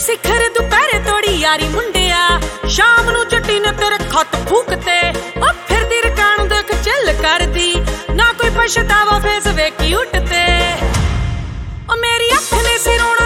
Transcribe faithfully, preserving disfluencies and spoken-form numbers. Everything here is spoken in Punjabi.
ਸਿਖਰ ਦੁਪਹਿਰੇ ਤੋੜੀ ਯਾਰੀ ਮੁੰਡਿਆ, ਸ਼ਾਮ ਨੂੰ ਚੱਟੀ ਨੇ ਤੇਰੇ ਖੱਤ ਫੂਕਤੇ। ਉਹ ਫਿਰਦੀ ਰਕਾਨ ਦੇਖ ਚੱਲ ਕਰਦੀ, ਨਾ ਕੋਈ ਪਛਤਾਵਾ ਫੇਸ ਵੇਖੀ ਉੱਠਤੇ। ਉਹ ਮੇਰੀ ਅੱਖ ਨੇ ਸੀ ਰੋਣਾ